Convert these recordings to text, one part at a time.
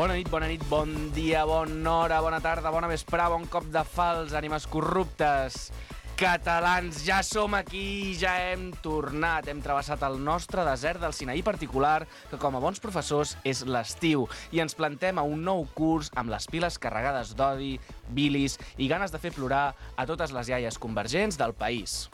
Bona nit, bon dia, bona hora, bona tarda, bona vesprà, bon cop de falç, ànimes corruptes. Catalans, ja som aquí, ja hem tornat, hem travessat el nostre desert del Sinaí particular, que com a bons professors és l'estiu, i ens plantem a un nou curs amb les piles carregades d'odi, bilis i ganes de fer plorar a totes les iaies convergents del país.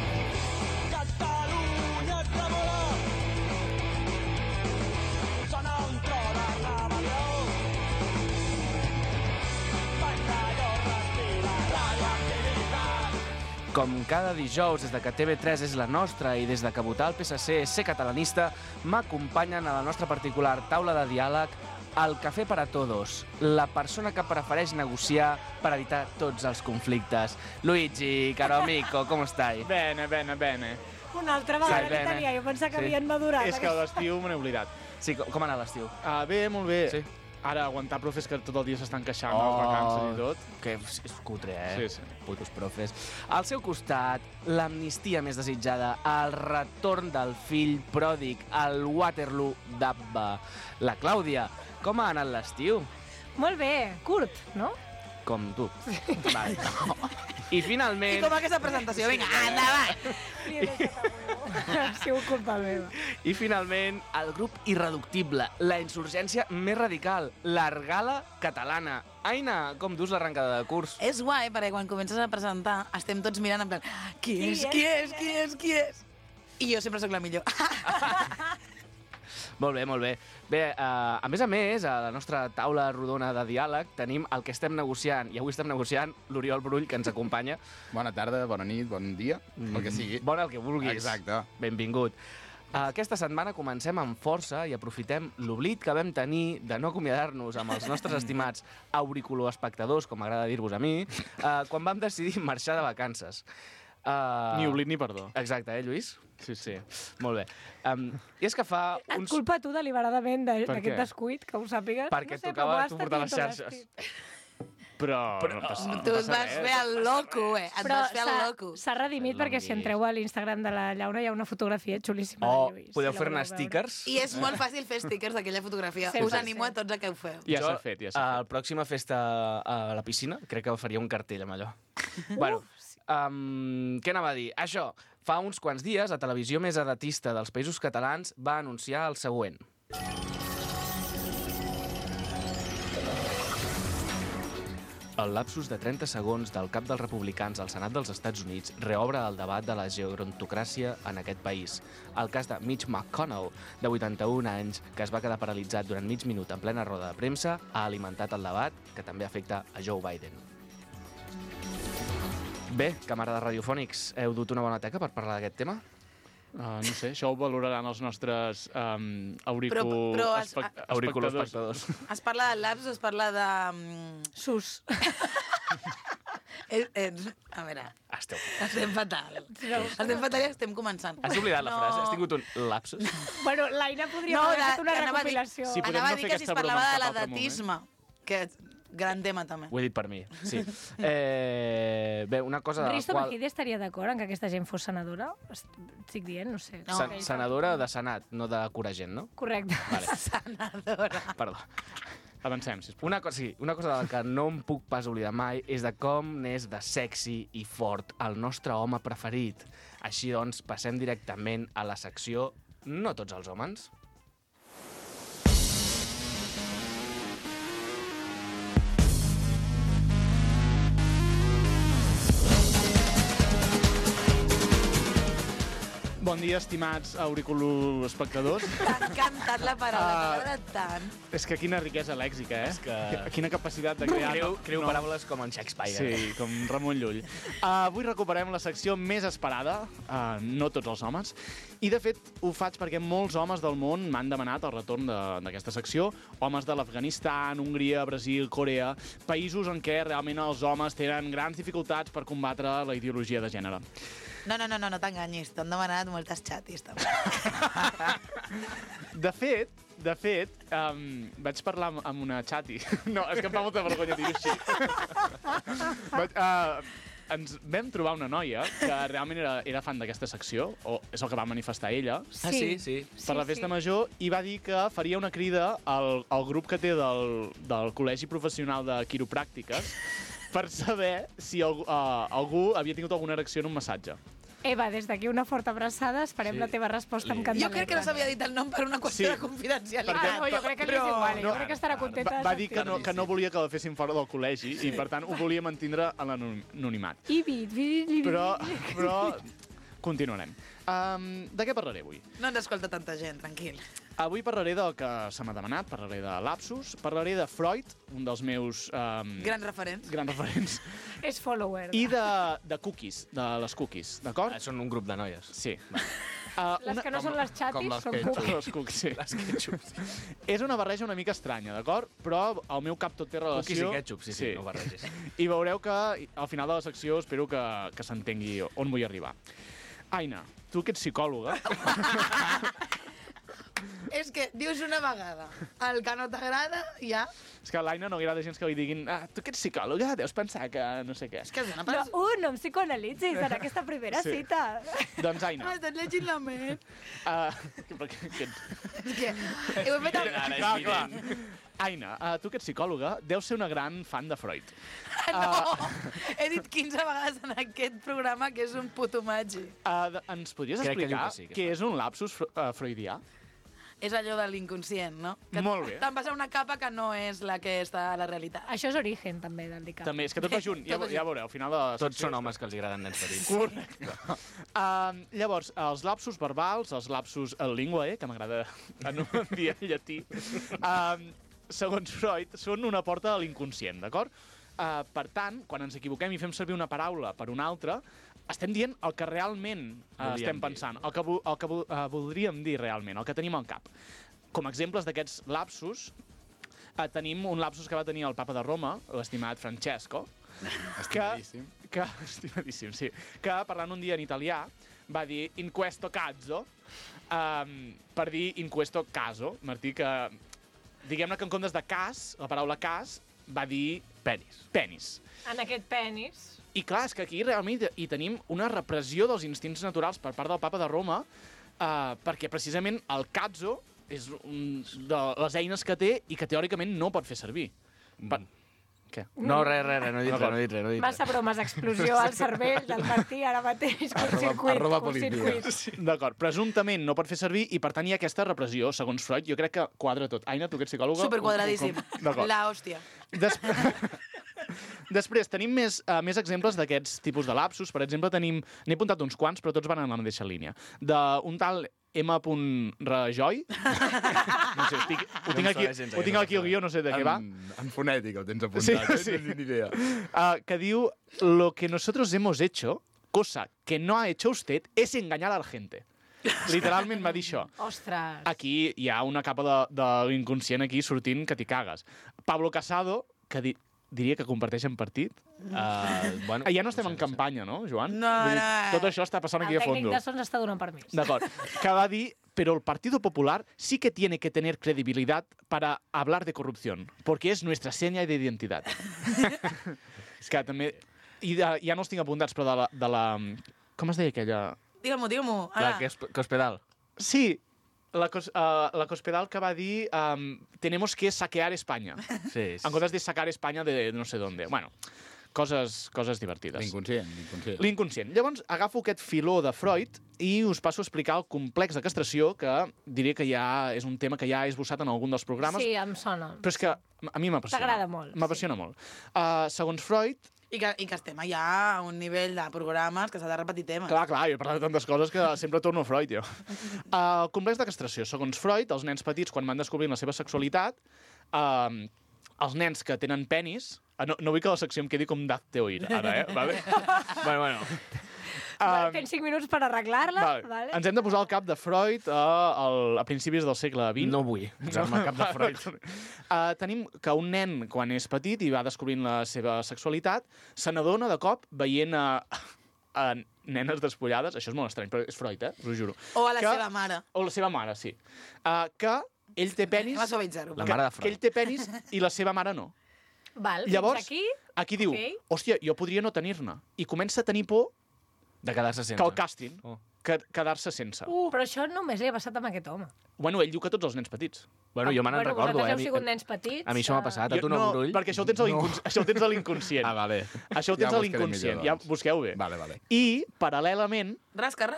Com cada dijous, des de que TV3 és la nostra i des de que votar el PSC és ser catalanista, m'acompanyen a la nostra particular taula de diàleg el café para todos, la persona que prefereix negociar per evitar tots els conflictes. Luigi, caro amico, com estai? Bene. Una altra vegada en italià, jo pensava que havien madurat. És que l'estiu me n'he oblidat. Sí, com ha anat l'estiu? Bé, molt bé. Sí. Ara, aguantar profes que tot el dia s'estan queixant de les vacances i tot. Que és cutre, Sí. Putos profes. Al seu costat, l'amnistia més desitjada, el retorn del fill pròdig, el Waterloo d'Abba. La Clàudia, com ha anat l'estiu? Molt bé, curt, no? Com tu. Vale. I finalment... I com aquesta presentació, vinga, endavant! Ha sigut culpa meva. I finalment, el grup irreductible, la insurgència més radical, l'Argala catalana. Aina, com dus l'arrencada de curs? És guai, perquè quan comences a presentar estem tots mirant en plan qui és? I jo sempre sóc la millor. Molt bé. Bé, a més, a la nostra taula rodona de diàleg tenim el que estem negociant, i avui estem negociant l'Oriol Brull, que ens acompanya. Bona tarda, bona nit, bon dia, el que sigui. Bon el que vulguis. Exacte. Benvingut. Aquesta setmana comencem amb força i aprofitem l'oblit que vam tenir de no acomiadar-nos amb els nostres estimats auriculoespectadors, com m'agrada dir-vos a mi, quan vam decidir marxar de vacances. Ni oblit ni perdó. Exacte, Lluís? Sí. Molt bé. I és que fa Et uns... culpa tu deliberadament Per d'aquest què? descuit, que ho sàpigues. Perquè no sé, tocava però m'ho tu has portar les sentit tot xarxes. Però Tu et vas fer el loco, Et vas fer el loco. S'ha redimit perquè si entreu a l'Instagram de la Llauna hi ha una fotografia xulíssima Oh, de Lluís. podeu Si la fer-ne voleu veure. stickers? I és molt fàcil fer stickers d'aquella fotografia. Sí, Us sí. animo a tots a que ho feu. Ja s'ha fet. A la pròxima festa a la piscina crec que faria un cartell amb allò. Bueno, què anava a dir? Això, fa uns quants dies la televisió més edatista dels Països Catalans va anunciar el següent. El lapsus de 30 segons del cap dels republicans al Senat dels Estats Units reobre el debat de la gerontocràcia en aquest país. El cas de Mitch McConnell, de 81 anys, que es va quedar paralitzat durant mig minut en plena roda de premsa, ha alimentat el debat, que també afecta a Joe Biden. Bé, camarades radiofònics, heu dut una bona teca per parlar d'aquest tema? No sé, això ho valoraran els nostres Auriculoespectadors. Es parla de laps o es parla de... Sus. A veure, estem fatal. Estem fatal i estem començant. Has oblidat la frase? Has tingut un lapsus? Bueno, l'Aina podria haver fet una recopilació. Sí, podem Anava a no dir fer que si es aquesta parlava broma de en cap altre l'edatisme, que gran tema també. Ho he dit per mi, sí. Bé, una cosa de la Risto qual... Mejide estaria d'acord en que aquesta gent fos senadora? Estic dient, no sé. No. Senadora de Senat, no de Coragent, no? Correcte. Vale. Senadora. Perdó. Avancem, sisplau. Una cosa de la que no em puc pas oblidar mai és de com n'és de sexy i fort el nostre home preferit. Així doncs, passem directament a la secció No tots els homes. Bon dia, estimats auriculoespectadors. T'ha encantat la paraula tant. És que quina riquesa lèxica, És que- Quina capacitat de crear... Creu paraules com en Shakespeare. Sí, com Ramon Llull. Avui recuperem la secció més esperada, no tots els homes, i de fet ho faig perquè molts homes del món m'han demanat el retorn d'aquesta secció, homes de l'Afganistan, Hongria, Brasil, Corea, països en què realment els homes tenen grans dificultats per combatre la ideologia de gènere. No t'enganyis, t'han demanat moltes xatis, també. De fet, vaig parlar amb una xati. No, és que em fa molta vergonya dir-ho així. ens vam trobar una noia que realment era fan d'aquesta secció, o és el que va manifestar ella, Ah, sí. per la festa major, i va dir que faria una crida al grup que té del Col·legi Professional de Quiropràctiques per saber si algú havia tingut alguna erecció en un massatge. Eva, des d'aquí una forta abraçada, esperem la teva resposta amb candeleta. Jo crec que no s'havia dit el nom per una qüestió de confidencialitat. No, jo crec que li és igual, jo crec que estarà contenta. Va dir que no volia que la fessin fora del col·legi i, per tant, ho volia mantindre a l'anonimat. Però continuarem. De què parlaré avui? No ens escolta tanta gent, tranquil. Avui parlaré del que se m'ha demanat, parlaré de lapsus, parlaré de Freud, un dels meus... Grans referents. És follower. I de cookies, de les cookies, d'acord? Són un grup de noies. Sí. Les que no són les xatis són cookies. Les cookies, sí. Les ketchups. És una barreja una mica estranya, d'acord? Però al meu cap tot té relació... Cookies i ketchup, sí, no barregis. I veureu que al final de la secció espero que s'entengui on vull arribar. Aina, tu que ets psicòloga... És que dius una vegada el que no t'agrada, ja... És que a l'Aina no agrada gens que li diguin tu que ets psicòloga, deus pensar que no sé què. És que és una No em psicoanalitzis en aquesta primera cita. Doncs Aina... M'estàs llegint la ment. És que ho he fet Clar. Aina, tu que ets psicòloga, deus ser una gran fan de Freud. No, he dit 15 vegades en aquest programa que és un puto magi. Ens podries Crec que diu explicar que sí, què és un lapsus freudià? És allò de l'inconscient, no? Que Molt bé. te'n vas a una capa que no és la que està a la realitat. Això és origen, també, del DICAP. També, és que tot va junt, ja veureu, al final de la Tots són homes que els agraden nens petits. Correcte. Llavors, els lapsus verbals, els lapsus linguae, que m'agrada dir en llatí, segons Freud, són una porta a l'inconscient, d'acord? Per tant, quan ens equivoquem i fem servir una paraula per una altra, estem dient el que realment estem pensant, el que voldríem dir realment, el que tenim al cap. Com a exemples d'aquests lapsus, tenim un lapsus que va tenir el papa de Roma, l'estimat Francesco, estimadíssim, sí, que parlant un dia en italià va dir in questo caso, per dir in questo caso, Martí, que diguem-ne que en comptes de cas, la paraula cas, va dir penis. En aquest penis... I clar, és que aquí realment hi tenim una repressió dels instints naturals per part del papa de Roma, perquè precisament el cazzo és de les eines que té i que teòricament no pot fer servir. Què? No, res, no he dit res. Massa bromes, explosió al cervell del Martí ara mateix, curtcircuit. D'acord, presumptament no pot fer servir i per tant hi ha aquesta repressió, segons Freud. Jo crec que quadra tot. Aina, tu que ets psicòloga... Superquadradíssim. La hòstia. Després, tenim més exemples d'aquests tipus de lapsus. Per exemple, n'he apuntat uns quants, però tots van en la mateixa línia. D'un tal M. Rajoy. No sé, ho tinc aquí al guió, no sé de què va. En fonètica ho tens apuntat, sí. Ni idea. Que diu, lo que nosotros hemos hecho, cosa que no ha hecho usted, es engañar a la gente. Literalment va dir això. Ostres. Aquí hi ha una capa de l'inconscient aquí sortint que t'hi cagues. Pablo Casado, que diria que comparteixen partit. Ja no estem en campanya, no, Joan? No. Tot això està passant aquí a fondo. El tècnic de sons està donant permís. D'acord. Que va dir, pero el Partido Popular sí que tiene que tener credibilidad para hablar de corrupción, porque es nuestra seña de identidad. És que també... I ja no els tinc apuntats, però de la... Com es deia aquella... Digue-m'ho. La Cospedal. Sí, la Cospedal que va dir tenemos que saquear España. Sí. En comptes de sacar España de no sé dónde. Bueno, coses divertides. L'inconscient. Llavors, agafo aquest filó de Freud i us passo a explicar el complex de castració, que diré que ja és un tema que ja he esbossat en algun dels programes. Sí, em sona. Però és que a mi m'apassiona. T'agrada molt. M'apassiona molt. Segons Freud... I que estem allà a un nivell de programes que s'ha de repetir temes. Clar, jo he parlat de tantes coses que sempre torno a Freud, jo. El complex de castració. Segons Freud, els nens petits, quan van descobrint la seva sexualitat, els nens que tenen penis... No vull que la secció em quedi com Dazte Oír, ara, Vale? Bueno. Tens 5 minuts per arreglar-la. Vale. Ens hem de posar al cap de Freud a principis del segle XX. No vull posar-me al cap de Freud. Tenim que un nen, quan és petit i va descobrint la seva sexualitat, se n'adona de cop veient a nenes despullades, això és molt estrany, però és Freud, us ho juro. O a la seva mare. O la seva mare, sí. Que ell té penis... La mare de Freud. Que ell té penis i la seva mare no. Val, Llavors, fins aquí diu, hòstia, jo podria no tenir-ne. I comença a tenir por De quedar-se sense. que el castin, quedar-se sense. Però això només li ha passat amb aquest home. Bueno, ell diu que tots els nens petits. Bueno, jo me n'en recordo. Vosaltres heu sigut nens petits. A mi això m'ha passat. A tu no, Brull? perquè això ho tens a l'inconscient. Ah, vale. Això ho tens a buscaré l'inconscient. millor, Ja doncs. busqueu bé. Vale. I, paral·lelament... Rasca.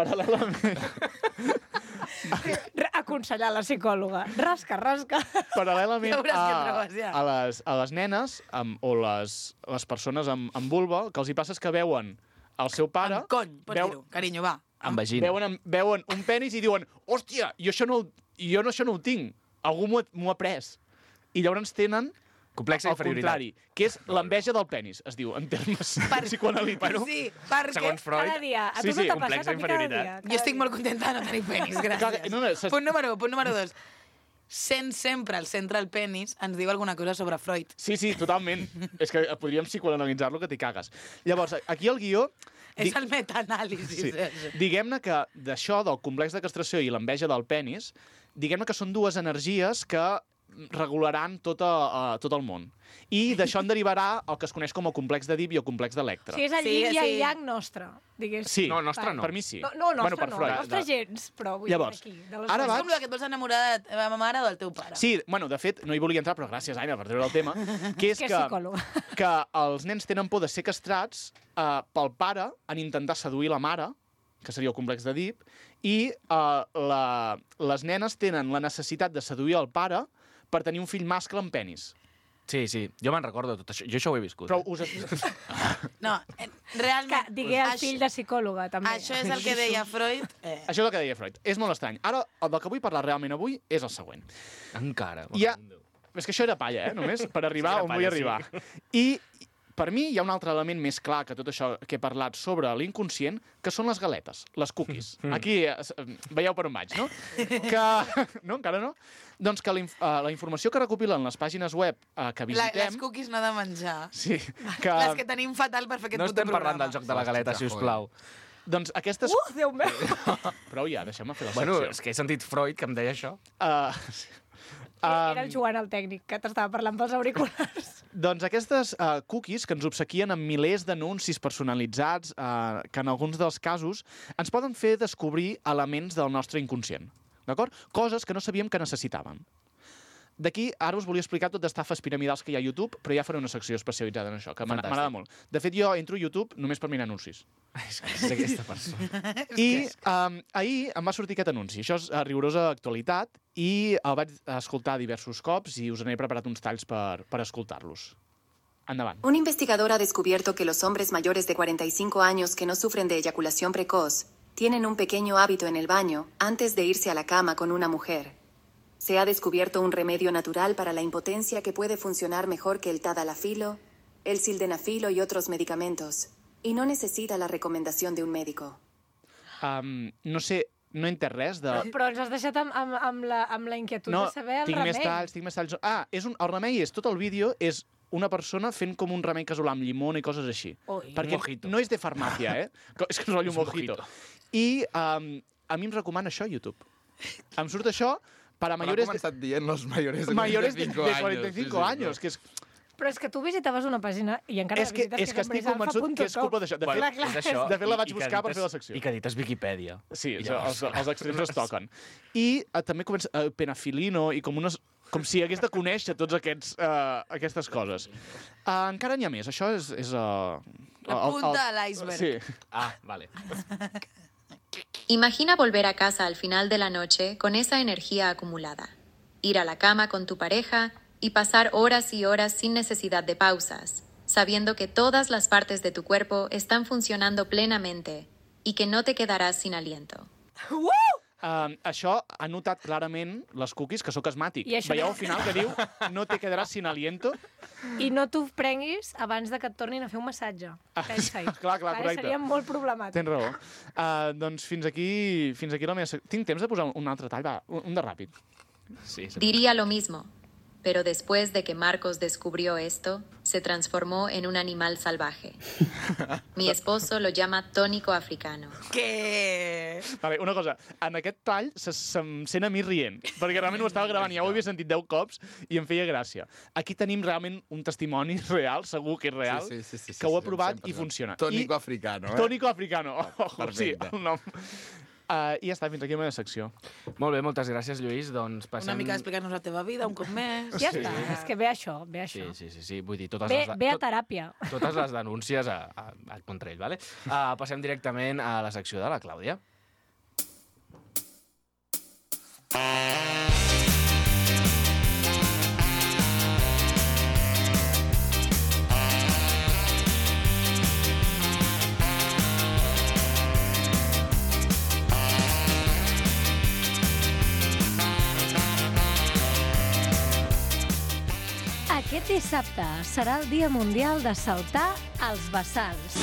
Aconsellar la psicòloga. Rasca. Paral·lelament Ja veuràs què trobes, ja. a les nenes o les persones amb vulva, que els hi passa és que veuen el seu pare... Amb cony, pots dir-ho. Carinyo, va. Amb vagina. Veuen un penis i diuen, hòstia, jo això no ho tinc. Algú m'ho ha pres. I llavors tenen Complex el d'inferioritat. contrari, que és l'enveja del penis, es diu, en termes psicoanalítics. Sí, perquè... Segons Freud. Cada dia. A tu Sí, no sí, t'ha complex passat a mi cada dia. d'inferioritat. Jo estic molt contenta de no tenir penis, gràcies. Punt número 1. Punt número 2. Sent sempre al centre el penis ens diu alguna cosa sobre Freud. Sí, totalment. És que podríem psicoanalitzar-lo que t'hi cagues. Llavors, aquí el guió... És el metaanàlisi. Sí. Diguem-ne que d'això, del complex de castració i l'enveja del penis, diguem-ne que són dues energies que regularan tot el món. I d'això en derivarà el que es coneix com el complex d'Èdip i el complex d'Electra. Sí, és el yin i el yang nostre, diguéssim. Sí. No, nostre no. Per mi sí. No, nostre per no. Freud. Nostre gens, però vull Llavors, dir aquí. ara És vaig... com la que et vols enamorar de la teva mare o del teu pare. Sí, bueno, de fet, no hi volia entrar, però gràcies, Aina, per treure el tema, que és Que és psicòloga. que els nens tenen por de ser castrats pel pare en intentar seduir la mare, que seria el complex d'Èdip, i les nenes tenen la necessitat de seduir el pare per tenir un fill mascle amb penis. Sí, jo me'n recordo de tot això. Jo això ho he viscut. Però No, realment... Que digué el fill de psicòloga, també. Això és el que deia Freud. Això és el que deia Freud. És molt estrany. Ara, el del que vull parlar realment avui és el següent. Encara. És que això era palla, només, per arribar on vull arribar. I per mi hi ha un altre element més clar que tot això que he parlat sobre l'inconscient, que són les galetes, les cookies. Aquí veieu per on vaig, no? No, encara no? Doncs que la informació que recopilen les pàgines web que visitem... Les cookies no de menjar. Sí, que... Les que tenim fatal per fer aquest No puto estem parlant programa. del joc de la galeta, sisplau. Doncs aquestes... Déu meu! Prou ja, deixem-me fer la Bueno, secció. és que he sentit Freud que em deia això. Era el Joan, el tècnic, que t'estava parlant pels auriculars. Doncs aquestes cookies que ens obsequien amb milers d'anuncis personalitzats, que en alguns dels casos ens poden fer descobrir elements del nostre inconscient. D'acord? Coses que no sabíem que necessitàvem. D'aquí, ara us volia explicar tot d'estafes piramidals que hi ha a YouTube, però ja faré una secció especialitzada en això, que m'agrada molt. De fet, jo entro a YouTube només per mirar anuncis. És aquesta persona. I ahir em va sortir aquest anunci. Això és rigorosa actualitat i el vaig escoltar diversos cops i us n'he preparat uns talls per escoltar-los. Endavant. Un investigador ha descubierto que los hombres mayores de 45 años que no sufren de eyaculación precoz tienen un pequeño hábito en el baño antes de irse a la cama con una mujer. Se ha descubierto un remedio natural para la impotencia que puede funcionar mejor que el tadalafilo, el sildenafilo y otros medicamentos, y no necesita la recomendación de un médico. No sé, no he entès res de... Però ens has deixat amb la inquietud de saber el remei. Tinc més talls. El remei és, tot el vídeo és una persona fent com un remei casolà amb llimona i coses així. Perquè mojito. no és de farmàcia, és que és rotllo mojito. I a mi em recomana això a YouTube. Em surt això para mayores... Però ha començat dient los mayores de 45 años. Que és... Però és que tu visitaves una pàgina i encara És que estic convençut que és culpa d'això. De fet, la vaig buscar per fer la secció. I que dites Viquipèdia. Sí, els extrems es toquen. I també comença penafilino i com si hagués de conèixer tots aquestes coses. Encara n'hi ha més. Això és... La punta de l'iceberg. Sí. Vale. Imagina volver a casa al final de la noche con esa energía acumulada. Ir a la cama con tu pareja y pasar horas y horas sin necesidad de pausas, sabiendo que todas las partes de tu cuerpo están funcionando plenamente y que no te quedarás sin aliento. Això ha notat clarament les cookies, que sóc asmàtic. Veieu al final que diu no te quedaràs sin aliento? I no t'ho prenguis abans de que et tornin a fer un massatge. Clar, correcte. Seria molt problemàtic. Tens raó. Doncs fins aquí la meva... Tinc temps de posar un altre tall? Va, un de ràpid. Diría lo mismo, pero después de que Marcos descubrió esto, se transformó en un animal salvaje. Mi esposo lo llama tónico africano. Què? Vale, una cosa, en aquest tall se'm sent a mi rient, perquè realment ho estava gravant i ja ho havia sentit 10 cops i em feia gràcia. Aquí tenim realment un testimoni real, segur que és real, que ho ha provat i funciona. Tónico africano, Tónico africano. Perfecte. Sí, el nom. I ja està, fins aquí la meva secció. Molt bé, moltes gràcies, Lluís. Doncs passem... Una mica d'explicar-nos la teva vida, un cop més. Ja està, és que ve això, ve això. Sí. Vull dir, totes Ve a teràpia. totes les denúncies contra ell, vale? Passem directament a la secció de la Clàudia. Aquest dissabte serà el Dia Mundial de saltar als bassals.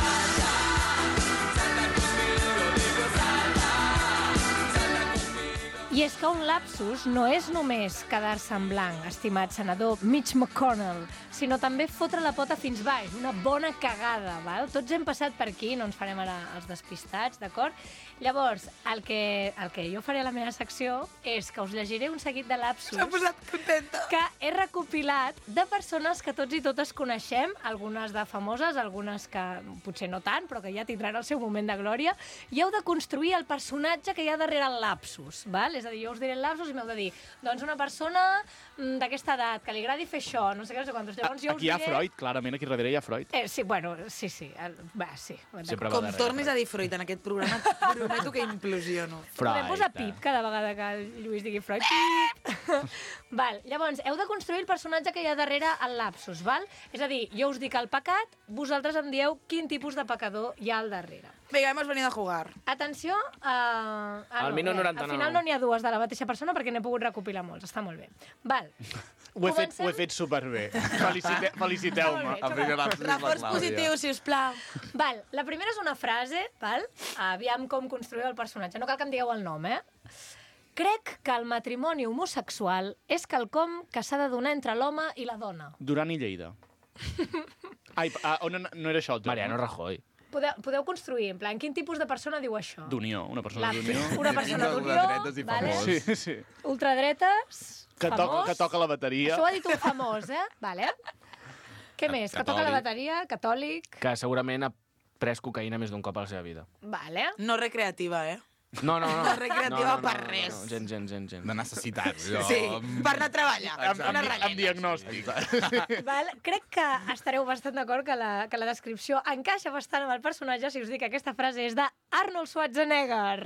I és que un lapsus no és només quedar-se en blanc, estimat senador Mitch McConnell, sinó també fotre la pota fins baix, una bona cagada, val? Tots hem passat per aquí, no ens farem ara els despistats, d'acord? Llavors, el que jo faré a la meva secció és que us llegiré un seguit de lapsus S'ha posat contenta. que he recopilat de persones que tots i totes coneixem, algunes de famoses, algunes que potser no tant, però que ja tindran el seu moment de glòria, i heu de construir el personatge que hi ha darrere el lapsus, val? És a dir, jo us diré el lapsus i m'heu de dir, doncs una persona d'aquesta edat, que li agradi fer això, no sé què, no sé quantos. Llavors jo us Aquí hi ha diré... Freud, clarament, aquí darrere hi ha Freud. Sí, bueno, sí. Va, sí. Sempre va Com darrere. tornis a dir Freud en aquest programa, prometo que implosiono. Podem posar pip cada vegada que el Lluís digui Freud. Pip! Val, llavors, heu de construir el personatge que hi ha darrere el lapsus, val? És a dir, jo us dic el pecat, vosaltres em dieu quin tipus de pecador hi ha al darrere. Vinga, hemos venido a jugar. Atenció, Al minut 99. Al final no n'hi ha dues de la mateixa persona perquè n'he pogut recopilar molts, està molt bé. Val. Ho he fet superbé. Feliciteu-me. Molt bé, Reforç positiu, sisplau. Val, la primera és una frase, val? Aviam com construir el personatge. No cal que em digueu el nom, Crec que el matrimoni homosexual és quelcom que s'ha de donar entre l'home i la dona. Duran i Lleida. Ai, no era això el joc. Mariano Rajoy. Podeu construir, en plan, quin tipus de persona diu això? D'Unió, una persona d'Unió. Una persona d'Unió, Ultradretes i vale? famós. Sí. Ultradretes, famós. Que toca la bateria. Això ho ha dit un famós, Vale. Què més? Que toca la bateria, catòlic... Que segurament ha pres cocaïna més d'un cop a la seva vida. Vale. No recreativa, No. No recreativa per res. No, gens. De necessitats. Sí, per anar a treballar. Una Amb ratlleta. diagnòstic. Val? Crec que estareu bastant d'acord que la descripció encaixa bastant amb el personatge si us dic que aquesta frase és d'Arnold Schwarzenegger.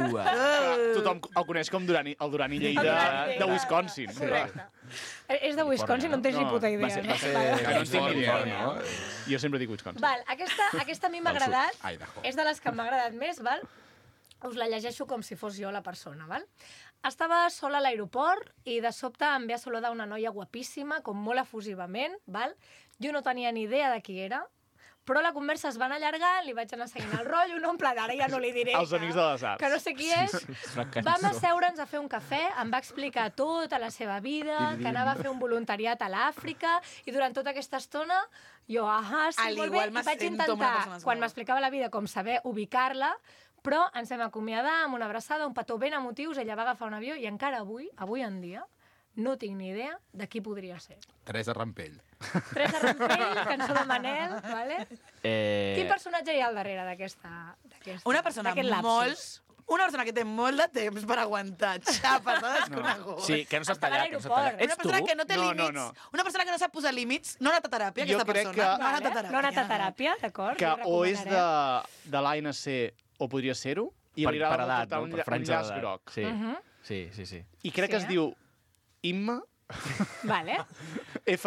Tothom el coneix com el Duran i Lleida de Wisconsin. Correcte. És de Wisconsin, no en tens ni puta idea. Va No? ser que no en tinc ni idea. Jo sempre dic Wisconsin. Val, aquesta a mi m'ha agradat, Idaho. és de les que m'ha agradat més, val? Us la llegeixo com si fos jo la persona, val? Estava sola a l'aeroport i de sobte em ve a saludar una noia guapíssima, com molt efusivament, val? Jo no tenia ni idea de qui era, però la conversa es va anar allargant, li vaig anar seguint el rotllo, no, en plan, ara ja no li diré Els amics de les arts. que no sé qui és. Vam asseure'ns a fer un cafè, em va explicar tota la seva vida, que anava a fer un voluntariat a l'Àfrica, i durant tota aquesta estona jo, sí, Al molt bé, igual i vaig m'assento amb una intentar, persona quan sola. m'explicava la vida, com saber ubicar-la, però ens vam acomiadar amb una abraçada, un petó ben emotius, ella va agafar un avió i encara avui en dia, no tinc ni idea de qui podria ser. Teresa Rampell. Teresa Rampell, cançó de Manel, vale? Quin personatge hi ha al darrere d'aquesta... Una persona que té molt de temps per aguantar xapes de desconegut. Sí, que no s'ha Estava a tallat. l'aeroport. Una persona que no té No, límits. no. Una persona que no sap posar límits. No ha anat a teràpia, Jo aquesta crec persona. que- No ha anat a teràpia. No ha anat a teràpia, d'acord? Que li o és recomanarem. de l'ANC o podria ser-ho, i Per li agrada edat, portar no? un Per franja llaç d'edat. groc. Sí. Sí. I crec Sí, que es diu Imma Vale. F.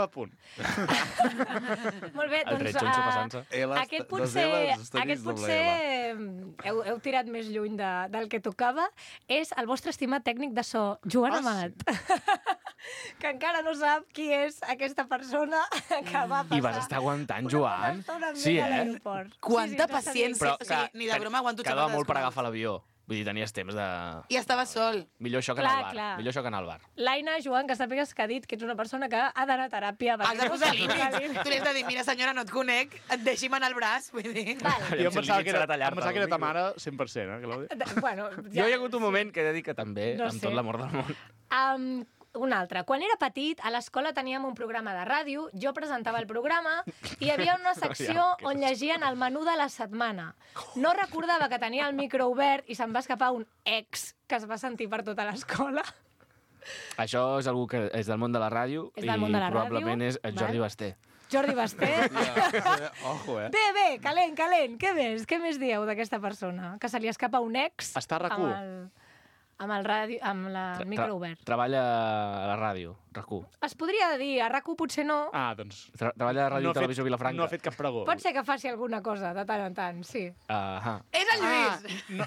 Molt bé, El doncs... tretxonxo passant-se. Aquest potser heu tirat més lluny del que tocava. És el vostre estimat tècnic de so, Joan Amat. Que encara no sap qui és aquesta persona que va passar... I vas estar aguantant, Joan? Una bona estona amb Sí, mi a l'aeroport. Quanta no sabia. paciència. O sigui, ni de broma aguanto quedava xapes molt per desconegudes. agafar l'avió. Vull dir, tenies temps de... I estava sol. Millor això que Clar, anar al bar. clar. Millor això que anar al bar. L'Aina, Joan, que sàpigues que ha dit que ets una persona que ha d'anar a teràpia. Has de posar límits. Tu li has de dir, mira senyora, no et conec, et deixi'm anar al braç, vull dir. Vale. Jo em pensava que era, tallar-te que era el ta micro. mare 100%, Clàudia? Bueno, Jo hi ha hagut un moment que he de dir que també, No amb sé. tot l'amor del món. Un altre. Quan era petit, a l'escola teníem un programa de ràdio, jo presentava el programa i hi havia una secció on llegien el menú de la setmana. No recordava que tenia el micro obert i se'm va escapar un ex que es va sentir per tota l'escola. Això és algú que és del món de la ràdio És del món de la ràdio, probablement és el Jordi val. Basté. Jordi Basté. Ojo, Bé, calent. Què més? Què més dieu d'aquesta persona? Que se li escapa un ex Està a RAC1. amb el micro obert. Treballa a la ràdio, RAC1. Es podria dir, a RAC1 potser no. Doncs... Treballa a Ràdio ha fet- Televisió Vilafranca. No ha fet cap pregó. Pot ser que faci alguna cosa de tant en tant, sí. Ahà. És el Lluís! No,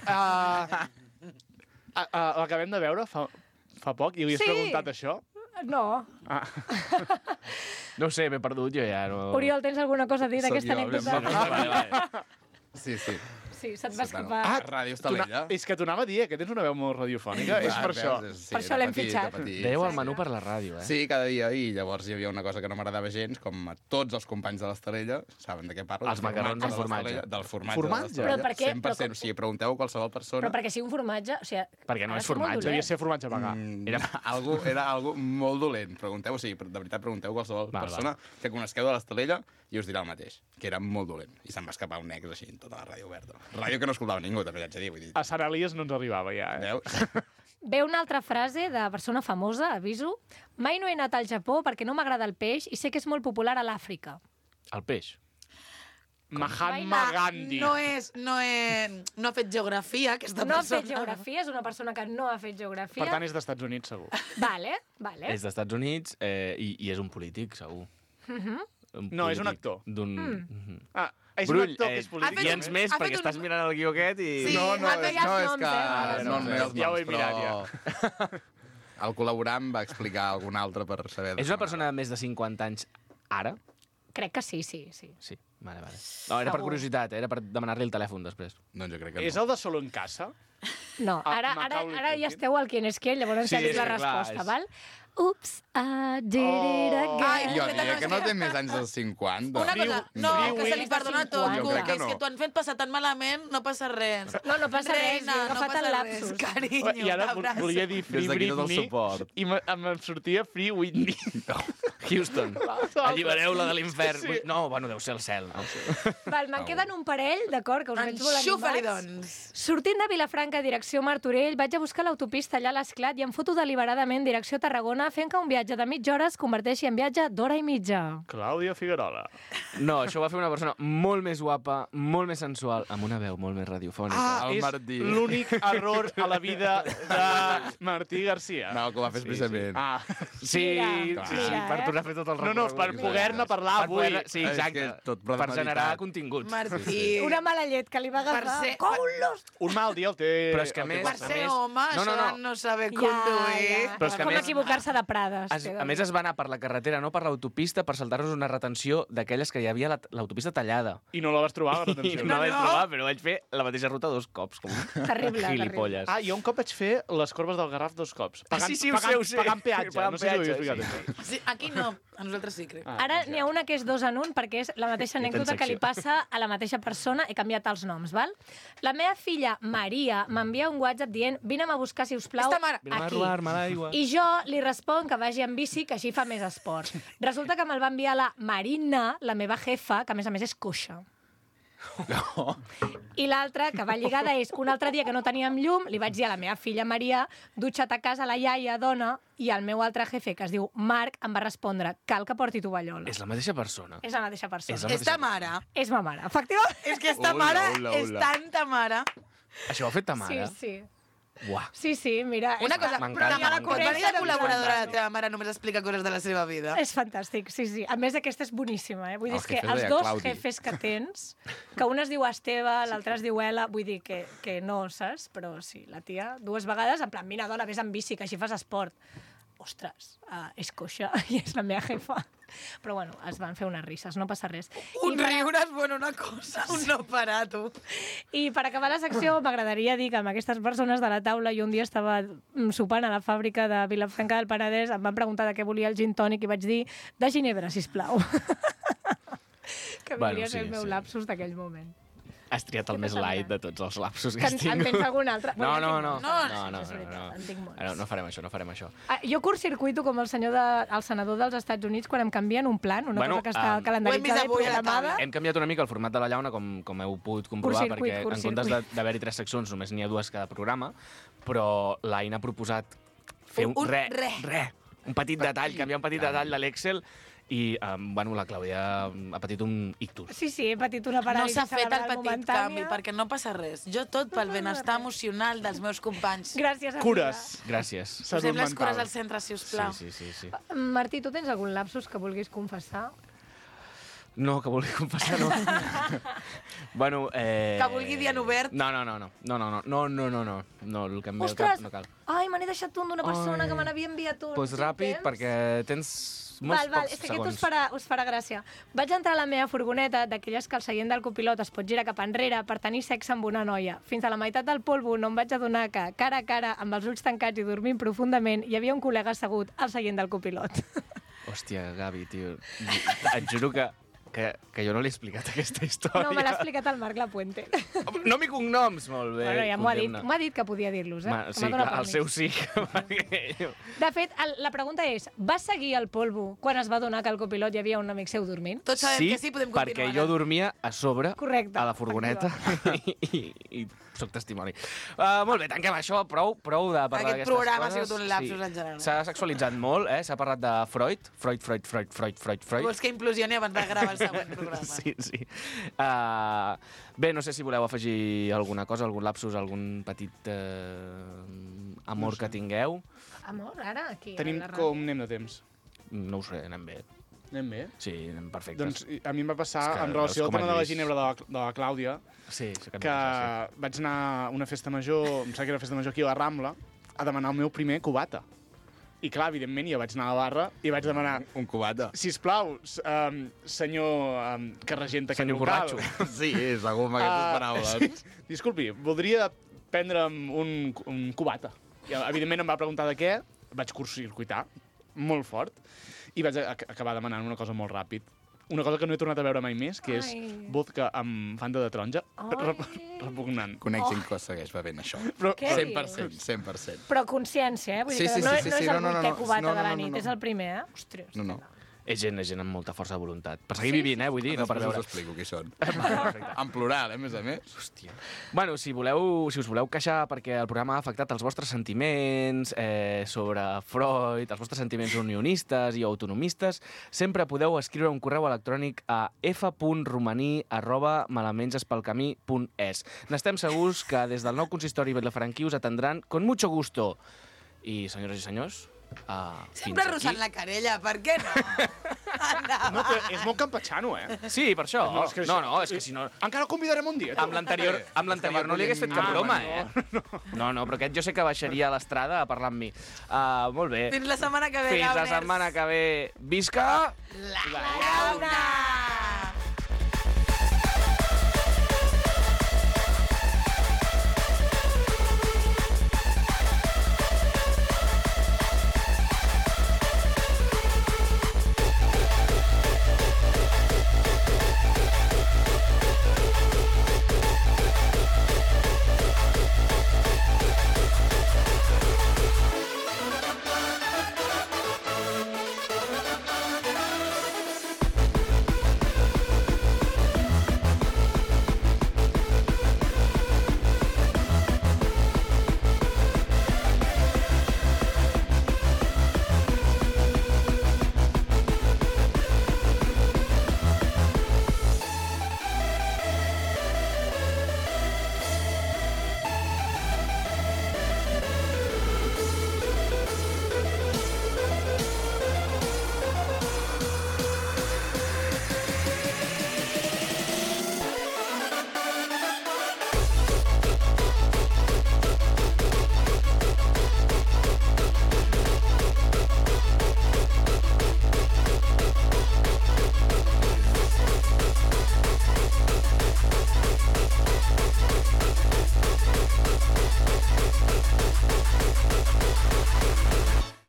l'acabem de veure fa poc i li has Sí. preguntat això? No. No ho sé, m'he perdut, jo ja no... Oriol, tens alguna cosa a dir d'aquesta Sóc jo, anècdota? Vale. Sí, sí. Sí, se't va escapar. Ràdio Estalella. És que t'ho anava a dir, que tens una veu molt radiofònica. És per això. Sí, Per això l'hem fitxat. Veieu el menú per la ràdio, eh? Sí, cada dia, i llavors hi havia una cosa que no m'agradava gens, com a tots els companys de l'Estarella, saben de què parlo? Els macarrons amb formatge. Del formatge. Formatge? De l'Estarella. Però per què? 100%, o sigui, pregunteu a qualsevol persona. Però perquè sigui un formatge... O sigui, Perquè no ha de és ser molt formatge, dolent. Devia ser formatge vegà. Era algo molt dolent. Pregunteu, o sigui, de veritat, pregunteu a qualsevol persona que conegueu de l'Estalella i us dirà el mateix, que era molt dolent. I se'm va escapar un ex així en tota la ràdio oberta. Ràdio que no escoltava ningú, també haig de dir. Vull dir. A Sant Elies no ens arribava ja, Veus? Ve una altra frase de persona famosa, aviso. Mai no he anat al Japó perquè no m'agrada el peix i sé que és molt popular a l'Àfrica. El peix. Mahatma Gandhi. No ha fet geografia, aquesta No ha persona. fet geografia, és una persona que no ha fet geografia. Per tant, és d'Estats Units, segur. Vale. És dels Estats Units i és un polític, segur. No, és un actor. És Brull, un actor que és polític. Gens més, ha fet perquè un- estàs mirant el guió aquest i... Sí. No, ha tallat és noms, que... eh? No, no, els Ja ho he noms, mirat, però... El col·laborant va explicar algun altre per saber... És una persona de més de 50 anys ara? Crec que sí. Sí, vale. No, era per Segur. curiositat, era per demanar-li el telèfon després. Doncs jo crec que no. És el de Solo en Casa? No, ara Macaulay ja Culkin. esteu al quién és quién, llavors Sí, ja dic la sí, clar, resposta, és- val? Oops, I did it again. Ai, Jo diria que no té més anys dels 50. Una cosa, no, Free que se li Will. perdona tot, Jo crec que Cookies, no. que t'ho han fet passar tan malament, no passa res. No passa res, Reina, jo he no agafat el passa lapsus. res, carinyo, I ara t'abraço. volia dir Free Des d'aquí tot el Britney suport. i em sortia Free Whitney. Houston, allibereu-la de l'infern. Sí. No, bueno, deu ser el cel. No? Val, me'n queden un parell, d'acord, que us veig molt Enxufa-li, animats. doncs. Sortint de Vilafranca, direcció Martorell, vaig a buscar l'autopista allà a l'Esclat i em foto deliberadament direcció Tarragona, fent que un viatge de mitja hora es converteixi en viatge d'hora i mitja. Clàudia Figuerola. No, això ho va fer una persona molt més guapa, molt més sensual, amb una veu molt més radiofònica. El és Martí. l'únic error a la vida de Martí Garcia. No, que ho va fer expressament. Sí, Mira, sí, mira, per eh? tornar a fer tot el No, no, per poder-ne parlar Per avui. poder- Sí, És exacte. que tot Per premeditat. generar continguts. Martí, Una mala llet que li va agafar. Per ser- Coulos! Un mal dia el té... Però és que a el té més- per passat. ser més- home, No, no, això no. de no saber Ja, conduir... ja. Però és que a Com més- equivocar-se de Prades. A més, es va anar per la carretera, no per l'autopista, per saltar-nos una retenció d'aquelles que hi havia l'autopista tallada. I no la vas trobar, la I retenció. no la vaig trobar, però vaig fer la mateixa ruta 2 cops, com un Terrible, gilipolles. Ah, jo un cop vaig fer les corbes del Garraf 2 cops. Sí, sí, ho sé, ho sé. Pagant peatge. Pagant no sé si ho havia peatge, explicat. Sí, aquí no, a nosaltres sí, crec. Ara n'hi ha una que és 2 en 1 perquè és la mateixa anècdota que li passa a la mateixa persona. He canviat els noms, val? La meva filla Maria m'envia un WhatsApp dient vine'm a buscar, si us plau, Esta mare- Vine a aquí. robar-me l'aigua. I jo li responc que vagi en bici, que així fa més esport. Resulta que me'l va enviar la Marina, la meva jefa, que a més és coixa. I l'altra, que va lligada, és un altre dia que no teníem llum, li vaig dir a la meva filla Maria, dutxa't a casa, la iaia, dona, i el meu altre jefe, que es diu Marc, em va respondre, cal que porti tovallola. És la mateixa persona. És la mateixa persona. És la- Esta mare, És ma mare, efectivament. és que esta Ula, mare ula, és ula. tanta mare. Això ho ha fet ta Sí, mare? sí. Uah. Sí, mira. Una cosa, m'encanta, però la mare, m'encanta. quan venir de col·laboradora de la Fantàstic. teva mare només explica coses de la seva vida. És fantàstic, sí, sí. A més, aquesta és boníssima, eh? Vull dir, El és que jefe els deia dos Claudi. jefes que tens, que un es diu Esteve, l'altre es diu Ela, vull dir que no, saps? Però sí, la tia, 2 vegades, en plan, mira, dona, vés amb bici, que així fas esport. ostres, és coixa i és la meva jefa. Però bueno, es van fer unes risses, no passa res. Un riure és bona una cosa, un no parar, tu. I per acabar la secció, m'agradaria dir que amb aquestes persones de la taula, jo un dia estava sopant a la fàbrica de Vilafranca del Penedès, em van preguntar de què volia el gin tònic i vaig dir de ginebra, sisplau. Que podria ser el meu lapsus d'aquell moment. Has triat el més light de tots els lapsus que has En tingut. tens algun altre? No. És veritat, en tinc molts. No farem això. Jo curtcircuito com el senador dels Estats Units quan em canvien un plan, una cosa que està calendaritzada i programada. Hem canviat una mica el format de la llauna, com heu pogut comprovar, perquè en comptes d'haver-hi 3 seccions només n'hi ha 2 cada programa, però l'Aina ha proposat fer un petit detall, canviar un petit detall de l'Excel. I, la Clàudia ha patit un ictus. Sí, he patit una paràlisi cerebral momentània. No s'ha fet el petit momentània. canvi, perquè no passa res. Jo tot pel benestar emocional dels meus companys. Gràcies, amiga. Cures. Gràcies. Posem les cures al centre, si us plau. Sí. Martí, tu tens algun lapsus que vulguis confessar? No, que vulgui confessar, no. Que vulgui dir en obert. No, el que em ve al cap no cal. Ai, me n'he deixat un d'una persona que me n'havia enviat un. Doncs ràpid, perquè tens molts pocs és que segons. aquest us farà gràcia. Vaig entrar a la meva furgoneta, d'aquelles que el seient del copilot es pot girar cap enrere per tenir sexe amb una noia. Fins a la meitat del polvo no em vaig adonar que, cara a cara, amb els ulls tancats i dormint profundament, hi havia un col·lega assegut al seient del copilot. Hòstia, Gavi, tio. Et juro que jo no l'he explicat, aquesta història. No, me l'ha explicat el Marc Lapuente. Nom i cognoms, molt bé. Bueno, ja m'ho ha dit que podia dir-los, Sí, clar, el seu sí. De fet, la pregunta és, va seguir el polvo quan es va adonar que al copilot hi havia un amic seu dormint? Tots sabem que sí, podem continuar. Perquè jo dormia a sobre, correcte, a la furgoneta, i soc testimoni. Molt bé, tanquem això, prou de parlar d'aquestes coses. Aquest programa ha sigut un lapsus en general. S'ha sexualitzat molt, s'ha parlat de Freud. Vols que implosioni abans de gravar el següent programa? Sí. Bé, no sé si voleu afegir alguna cosa, algun lapsus, algun petit amor que tingueu. Amor, ara? Aquí, Tenim com anem de temps? No ho sé, anem bé. Anem bé? Sí, anem perfectes. Doncs a mi em va passar, en relació al tema de la ginebra de la Clàudia, que vaig anar a una festa major, em sembla que era festa major aquí a la Rambla, a demanar el meu primer cubata. I clar, evidentment, jo vaig anar a la barra i vaig demanar... Un cubata. Sisplau, senyor que regenta aquest local. Senyor borratxo. Sí, és algú amb aquestes paraules. Disculpi, voldria prendre'm un cubata. I, evidentment em va preguntar de què, vaig curtcircuitar, molt fort, i vaig acabar demanant una cosa molt ràpid. Una cosa que no he tornat a veure mai més, que és vodka amb Fanta de taronja. Repugnant. Conec gent que segueix bevent això. Però, 100%. Però consciència, Vull dir que no és el vuitè cubata de la nit, és el primer, Ostres. No. És gent amb molta força de voluntat. Per seguir vivint, vull dir, no per veure. Després us explico qui són. En plural, a més a més. Hòstia. Bueno, si us voleu queixar perquè el programa ha afectat els vostres sentiments sobre Freud, els vostres sentiments unionistes i autonomistes, sempre podeu escriure un correu electrònic a f.romaní@malamengespelcamí.es. N'estem segurs que des del nou consistori vilafranquí us atendran con mucho gusto. I, senyores i senyors, sempre arrossant la carella, per què no? No, però és molt campatxano, Sí, per això. No, és que si no... Encara el convidarem un dia. Amb l'anterior no li hagués fet cap broma, No, però aquest jo sé que baixaria a l'estrada a parlar amb mi. Molt bé. Fins la setmana que ve, Fins la setmana que ve. Visca... La llauna!